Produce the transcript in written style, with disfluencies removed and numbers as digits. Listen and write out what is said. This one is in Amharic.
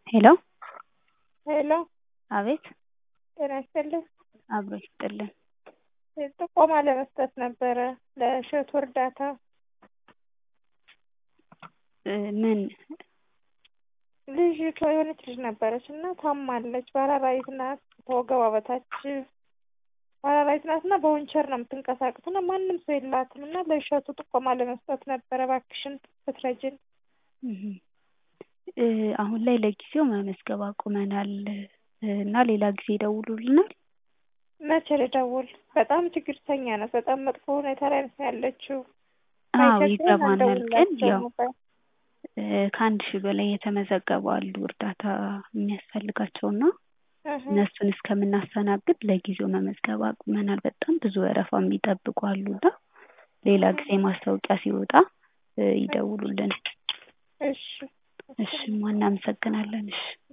ሄሎ ሄሎ አቤት ጤና ይስጥልኝ። አብሮ ይስጥልን። ጥቆማ ለመስጠት ነበረ ለእሸቱ እርዳታ። ምን ልጅቷ የሆነች ልጅ ነበረች እና ታማለች። ፓራላይዝ ናት። ከወገቧ በታች ፓራላይዝ ናት እና በዊንቸር ነው የምትንቀሳቀሰው እና ማንም ሰው የላትም እና ለእሸቱ ጥቆማ ለመስጠት ነበረ። እባክሽን ብትረጂን። አሁን ላይ ለጊዜው መመዝገብ አቁመናል እና ሌላ ጊዜ ይደውሉልናል። መቼ ልደውል? በጣም ችግርተኛ ናት። በጣም መጥፎ ሁኔታ ላይ ነው ያለችው። አዎ ይገባናል። ግን ያው ከ1 ሺህ በላይ የተመዘገቡ አሉ እርዳታ የሚያስፈልጋቸውና እነሱን እስከምናስተናግድ ለጊዜው መመዝገብ አቁመናል። በጣም ብዙ ወረፋ የሚጠብቁ አሉና ሌላ ጊዜ ማስታወቂያ ሲወጣ ይደውሉልን። እሺ እሺ እናመሰግናለን። እሺ